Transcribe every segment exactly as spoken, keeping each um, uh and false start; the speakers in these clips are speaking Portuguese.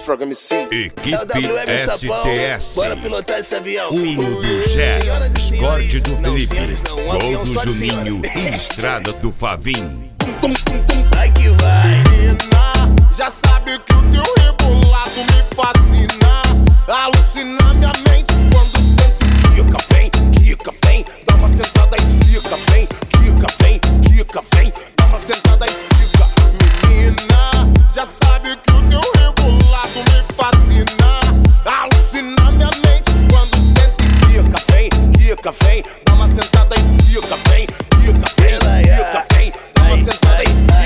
Frog M C. Equipe é o W M S T S. Bora pilotar esse avião. Uno do Jé, Escort do Felipe, Gol do Juninho e Estrada do Favim. Vai que vai. Já sabe que o teu rebolado me fascina, alucina minha mente quando sente. Quica, vem, quica, vem, dá uma sentada e fica, vem, quica, vem, quica, vem, dá uma sentada e fica. Menina, já sabe que o teu rebolado me fascina, alucina minha mente quando sente. Quica, vem, quica, vem, dá uma sentada e fica, vem, quica, vem, quica, vem, dá uma sentada e fica.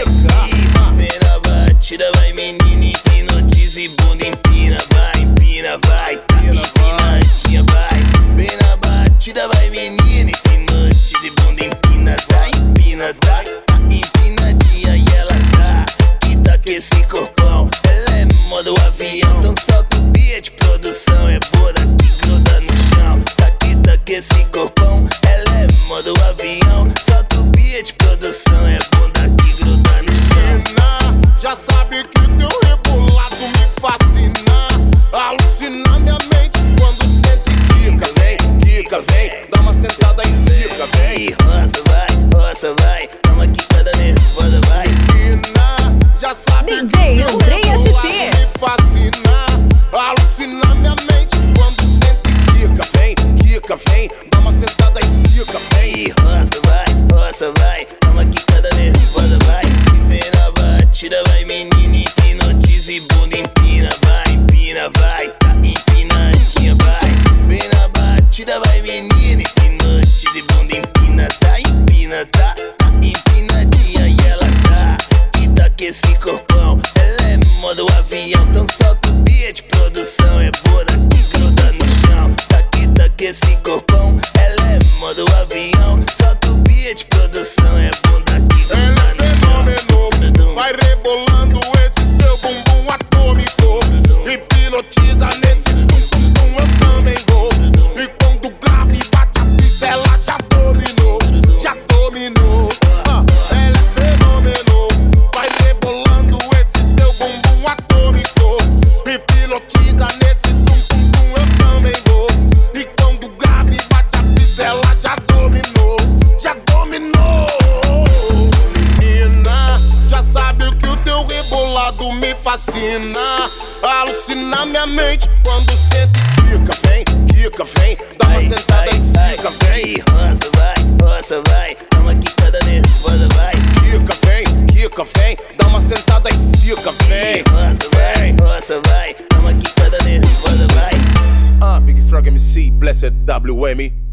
Vem na batida, vai menina, hipnotiza e bunda empina, vai, empina, vai, tá empinadinha, vai. Vem na batida, vai menina, hipnotiza e bunda empina, tá, empina, tá, tá empinadinha e ela tá, que tá com esse corpão, ela é modo avião, então solta o beat, produção é boa que gruda no chão, tá que tá com esse corpão, ela é modo avião, solta o beat, produção é bunda que gruda no chão. Já sabe que o teu rebolado me fascina, alucina minha mente quando sente. Quica, vem, quica, vem, dá uma sentada e fica, vem. Roça, vai, roça, vai, dá uma quicada nervosa, vai. Menina, já sabe D J que o teu Andrei rebolado S C. me fascina, alucina minha mente quando sente. Quica, vem, quica, vem, dá uma sentada e fica, vem. Roça, vai, roça, vai, dá uma quicada nervosa, vai. Vem na batida, vai menina, hipnotiza e bunda empina, vai, empina, vai, tá empinadinha, vai. Vem na batida, vai menina, hipnotiza e bunda empina, tá, empina, tá, tá empinadinha e ela tá, que tá com esse corpão, ela é modo avião, então solta o beat, produção é boa que gruda no chão, tá que tá com esse corpão, ela é modo avião, solta o beat, produção é bunda que gruda Ela é no chão. fenômeno, vai rebolando esse seu bumbum atômico, hipnotiza nesse tum tum tum, eu também vou. E quando grava e bate a pista, ela já dominou, já dominou. Ah, ela é fenômeno, vai rebolando esse seu bumbum atômico, hipnotiza nesse tum tum tum, eu também vou. E quando grava e bate a pista, ela já dominou, já dominou. Menina, já sabe que o teu rebolado me fascina, alucina minha mente quando sente. Quica, vem, quica, vem, dá uma sentada e fica, vem. Roça, vai, roça, vai, dá uma quicada nervosa, vai. Quica, vem, quica, vem, dá uma sentada e fica, vem. Roça, vai, roça, vai, dá uma quicada nervosa, vai. Ah, Big Frog M C, Blessed W M.